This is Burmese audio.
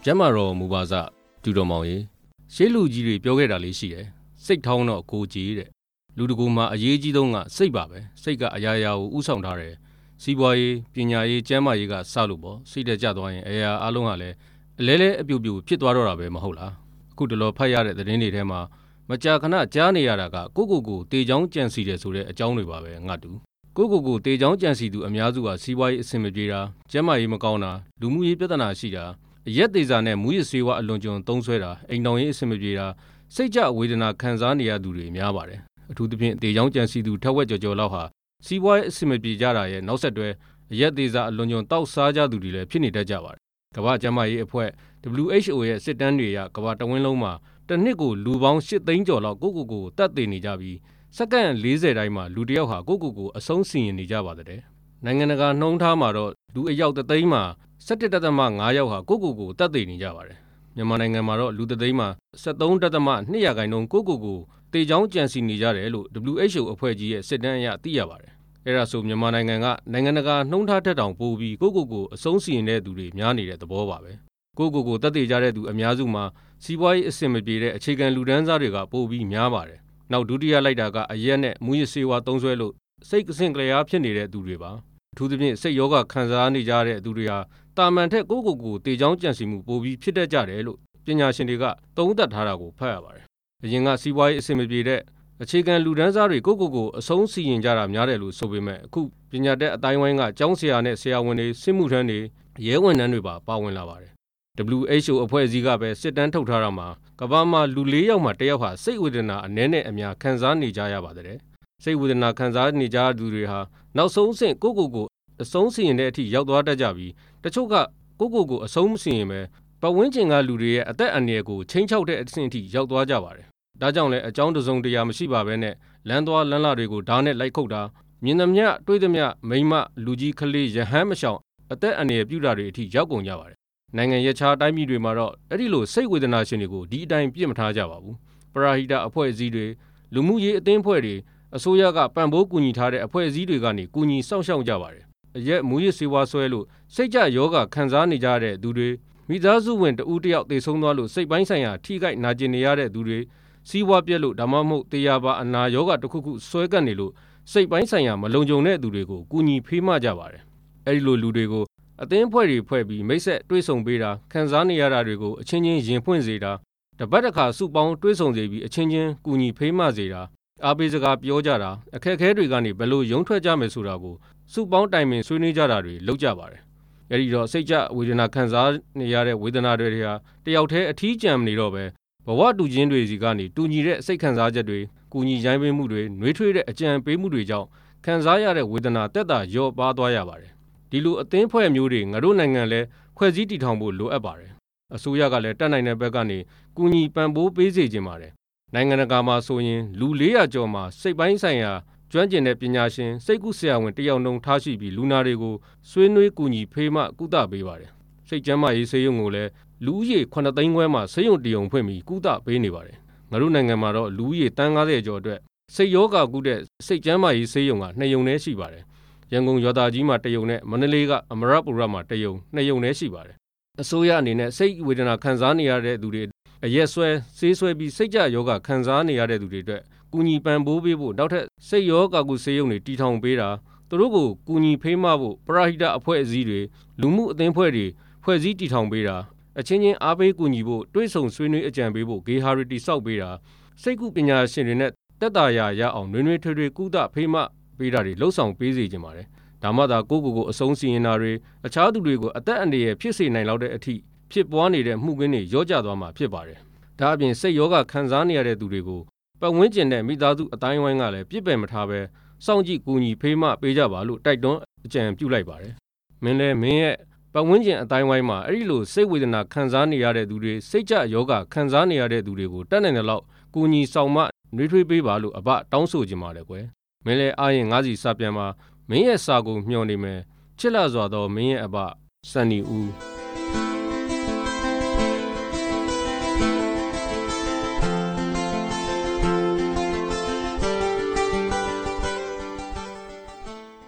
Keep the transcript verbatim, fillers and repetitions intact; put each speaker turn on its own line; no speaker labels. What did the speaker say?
ကျမ်းမာတော်မူပါစတူတော်မောင်ရေရှေးလူကြီးတွေပြောခဲ့တာလေးရှိတယ်စိတ်ထောင်းတော့ကိုကြီးတဲ့လူတကူမှာအရေးကြီးဆုံးကစိတ်ပါပဲစိတ်ကအရာရာကိုဥဆောင်ထားတယ်စီးပွားရေးပညာရေးကျမ်းမာရေးကစလို့ပေါ့စိတ်တက်ကြသွားရင်အရာအလုံးကလည်းအလဲလဲအပြူပြူဖြစ်သွားတော့တာပဲမဟုတ်လားအခုတလောဖတ်ရတဲ့သတင်းတွေထဲမှာမကြာခဏကြားနေရတာကကိုကိုကိုတေချောင်းကြံစီတယ်ဆိုတဲ့အကြောင်းတွေပါပဲငါတူကိုကိုကိုတေချောင်းကြံစီသူအများစုကစီးပွားရေးအဆင်မပြေတာကျမ်းမာရေးမကောင်းတာလူမှုရေးပြဿနာရှိတာအရက်သေးစာနဲ့မူရစ်ဆေးဝါးအလွန်ကျွံသုံးဆွဲတာအိမ်တော်ရေးအဆင်မပြေတာစိတ်ကြဝေဒနာခံစားနေရသူတွေများပါတယ်အထူးသဖြင့်တေချောင်းကြံစီသူထက်ဝက်ကျော်ကျော်လောက်ဟာစီးပွားရေးအဆင်မပြေကြတာရဲ့နောက်ဆက်တွဲအရက်သေးစာအလွန်ကျွံတောက်စားကြသူတွေလည်းဖြစ်နေတတ်ကြပါတယ်ကမ္ဘာ့ကျန်းမာရေးအဖွဲ့ ဒဘလျူ အိတ်ချ် အို ရဲ့စစ်တမ်းတွေအရကမ္ဘာတဝန်းလုံးမှာတစ်နှစ်ကိုလူပေါင်းရှစ်သိန်းကျော်လောက်ကိုကိုကိုတတ်သိနေကြပြီးစက္ကန့်လေးဆယ်တိုင်းမှာလူတစ်ယောက်ဟာကိုကိုကိုအဆုံးစီရင်နေကြပါတဲ့နိုင်ငံတကာနှုန်းထားမှာတော့လူအယောက်တစ်သိန်းမှာဆယ့်တစ်ဒသမ ငါးယောက်ဟာကိုကိုကိုတတ်သိနေကြပါတယ်မြန်မာနိုင်ငံမှာတော့လူတစ်သိန်းမှာဆယ့်သုံးဒသမ နှစ်ရာခိုင်နှုန်းကိုကိုကိုတေချောင်းကြံစီနေကြတယ်လို့ ဒဘလျူ အိတ်ချ် အို အဖွဲ့ကြီးရဲ့စစ်တမ်းအရသိရပါတယ်အဲ့ဒါဆိုမြန်မာနိုင်ငံကနိုင်ငံတကာနှုန်းထားထက်တောင်ပိုပြီးကိုကိုကိုအဆုံးစီရင်တဲ့သူတွေများနေတဲ့သဘောပါပဲကိုကိုကိုတတ်သိကြတဲ့သူအများစုမှာစီးပွားရေးအဆင်မပြေတဲ့အခြေခံလူတန်းစားတွေကပိုပြီးများပါတယ်နောက်ဒုတိယလိုက်တာကအရက်နဲ့မူရစ်ဆေးဝါးသုံးစွဲလို့စိတ်ကစင့်ကလျားဖြစ်နေတဲ့သူတွေပါအထူးသဖြင့်စိတ်ယောဂခံစားနေကြတဲ့သူတွေဟာတာမန်ထက်ကိုကိုကိုတေချောင်းကြံစီမှုပိုပြီးဖြစ်တတ်ကြတယ်လို့ပညာရှင်တွေကသုံးသပ်ထားတာကိုဖတ်ရပါတယ်အရင်ကစီးပွားရေးအဆင်မပြေတဲ့အခြေခံလူတန်းစားတွေကိုကိုကိုအဆုံးစီရင်ကြတာများတယ်လို့ဆိုပေမဲ့အခုပညာတတ်အတိုင်းဝိုင်းကကျောင်းဆရာနဲ့ဆရာဝန်တွေစစ်မှုထမ်းတွေရဲဝန်ထမ်းတွေပါပါဝင်လာပါတယ် ဒဘလျူ အိတ်ချ် အို အဖွဲ့အစည်းကပဲစစ်တမ်းထုတ်ထားတာမှာကမ္ဘာမှာလူလေးယောက်မှတစ်ယောက်ဟာစိတ်ဝေဒနာအနည်းနဲ့အများခံစားနေကြရပါတယ်စိတ်ဝေဒနာခံစားနေကြသူတွေဟာနောက်ဆုံးအဆင့်ကိုကိုကိုအဆုံးစီရင်တဲ့အထိရောက်သွားတတ်ကြပြီးတချို့ကကိုကိုကိုအဆုံးမစီရင်ပဲပတ်ဝန်းကျင်ကလူတွေရဲ့အသက်အန္တရာယ်ကိုချိန်ချောက်တဲ့အဆင့်အထိရောက်သွားကြပါတယ်ဒါကြောင့်လည်းအကြောင်းတစုံတရာမရှိပါဘဲနဲ့လမ်းသွားလမ်းလာတွေကိုဓာတ်နဲ့လိုက်ခုတ်တာမြင်သမျှတွေးသမျှမိန်းမလူကြီးကလေးရဟန်းမရှောင်အသက်အန္တရာယ်ပြုတာတွေအထိရောက်ကုန်ကြပါတယ်နိုင်ငံရခြားတိုင်းပြည်တွေမှာတော့အဲ့ဒီလိုစိတ်ဝေဒနာရှင်တွေကိုဒီအတိုင်းပြစ်မထားကြပါဘူးပရာဟိတအဖွဲ့အစည်းတွေလူမှုရေးအသင်းအဖွဲ့တွေအစိုးရကပံ့ပိုးကူညီထားတဲ့အဖွဲ့အစည်းတွေကနေကူညီစောင့်ရှောက်ကြပါတယ်အရက်မူရစ်ဆေးဝါးဆွဲလို့စိတ်ကြယောဂခံစားနေကြတဲ့သူတွေမိသားစုဝင်တဦးတစ်ယောက်သေဆုံးသွားလို့စိတ်ပိုင်းဆိုင်ရာထိခိုက်နာကျင်နေရတဲ့သူတွေစီးပွားပြက်လို့ဒါမှမဟုတ်တရားပါအနာယောဂတစ်ခုခုဆွဲကပ်နေလို့စိတ်ပိုင်းဆိုင်ရာမလုံခြုံတဲ့သူတွေကိုကူညီဖေးမကြပါတယ်အဲဒီလိုလူတွေကိုအသင်းအဖွဲ့တွေဖွဲ့ပြီးမိတ်ဆက်တွဲဆုံပေးတာခံစားနေရတာတွေကိုအချင်းချင်းရင်ဖွင့်စေတာတပတ်တစ်ခါစုပေါင်းတွဲဆုံစေပြီးအချင်းချင်းကူညီဖေးမစေတာအားပေးစကားပြောကြတာအခက်အခဲတွေကနေဘယ်လိုရုန်းထွက်ကြမယ်ဆိုတာကိုစုပေါင်းတိုင်ပင်ဆွေးနွေးကြတာတွေလုပ်ကြပါတယ်အဲဒီတော့စိတ်ကြဝေဒနာခံစားနေရတဲ့ဝေဒနာတွေဟာတယောက်တည်းအထီးကျန်မနေတော့ပဲဘဝတူချင်းတွေစီကနေတူညီတဲ့စိတ်ခံစားချက်တွေကူညီရိုင်းပင်းမှုတွေနှွေးထွေးတဲ့အကြံပေးမှုတွေကြောင့်ခံစားရတဲ့ဝေဒနာတက်တာလျော့ပါသွားရပါတယ်ဒီလိုအသင်းဖွဲ့မျိုးတွေငါတို့နိုင်ငံလဲဖွဲ့စည်းတည်ထောင်ဖို့လိုအပ်ပါတယ်အစိုးရကလည်းတက်နိုင်တဲ့ဘက်ကနေကူညီပံ့ပိုးပေးစေချင်ပါတယ်နိုင်ငံတကာမှာဆိုရင်လူလေးရာကျော်မှာစိတ်ပိုင်းဆိုင်ရာကျွမ်းကျင်တဲ့ပညာရှင်စိတ်ကူးဆရာဝန်တယောက်နှုန်းထားရှိပြီးလူနာတွေကိုဆွေးနွေးကူညီဖေးမကုသပေးပါတယ်စိတ်ကျန်းမာရေးဆေးရုံကိုလည်းလူဦးရေခုနှစ်သိန်းခွဲမှာဆေးရုံတရုံဖွင့်ပြီးကုသပေးနေပါတယ်ငါတို့နိုင်ငံမှာတော့လူဦးရေတန်းငါးဆယ်ကျော်အတွက်စိတ်ယောဂကုတဲ့စိတ်ကျန်းမာရေးဆေးရုံကနှစ်ရုံနဲ့ရှိပါတယ်ရန်ကုန်ရွာသားကြီးမှာတရုံနဲ့မန္တလေးကအမရပူရမှာတရုံနှစ်ရုံနဲ့ရှိပါတယ်အစိုးရအနေနဲ့စိတ်ဝေဒနာခံစားနေရတဲ့သူတွေအရက်ဆွဲဆေးဆွဲပြီးစိတ်ကြယောဂခံစားနေရတဲ့သူတွေအတွက်ကူညီပံ့ပိုးပေးဖို့နောက်ထပ်စိတ်ယောဂကုဆေးရုံတွေတည်ထောင်ပေးတာသူတို့ကိုကူညီဖေးမဖို့ပရာဟိတအဖွဲ့အစည်းတွေလူမှုအသင်းဖွဲ့တွေဖွဲ့စည်းတည်ထောင်ပေးတာအချင်းချင်းအားပေးကူညီဖို့တွဲဆုံဆွေးနွေးအကြံပေးဖို့ဂေဟာရီတိဆောက်ပေးတာစိတ်ကူပညာရှင်တွေနဲ့တက်တာရရအောင်နှွေးနှွေးထွေးထွေးကုသဖေးမပေးတာတွေလှုပ်ဆောင်ပေးစေချင်ပါတယ်ဒါမှသာကိုကိုကိုအဆုံးစီရင်တာတွေအခြားသူတွေကိုအသက်အန္တရာယ်ဖြစ်စေနိုင်လောက်တဲ့အထိဖြစ်ပွားနေတဲ့မှုကင်းတွေရောကျသွားမှာဖြစ်ပါတယ်ဒါအပြင်စိတ်ယောဂခံစားနေရတဲ့သူတွေကိုပတ်ဝန်းကျင်နဲ့မိသားစုအတိုင်းဝိုင်းကလည်းပြစ်ပယ်မထားပဲစောင့်ကြည့်ကူညီဖေးမပေးကြပါလို့တိုက်တွန်းအကြံပြုလိုက်ပါတယ်မင်းလည်းမင်းရဲ့ပတ်ဝန်းကျင်အတိုင်းဝိုင်းမှာအဲ့ဒီလိုစိတ်ဝေဒနာခံစားနေရတဲ့သူတွေစိတ်ကြယောဂခံစားနေရတဲ့သူတွေကိုတတ်နိုင်တဲ့လောက်ကူညီဆောင်မနှွေးထွေးပေးပါလို့အဘတောင်းဆိုချင်ပါတယ်ကွယ်မင်းလည်းအားရင်ငါးစီစာပြန်မှာမင်းရဲ့စာကိုမျှော်နေမယ်ချစ်လာစွာသောမင်းရဲ့အဘစန္ဒီဦး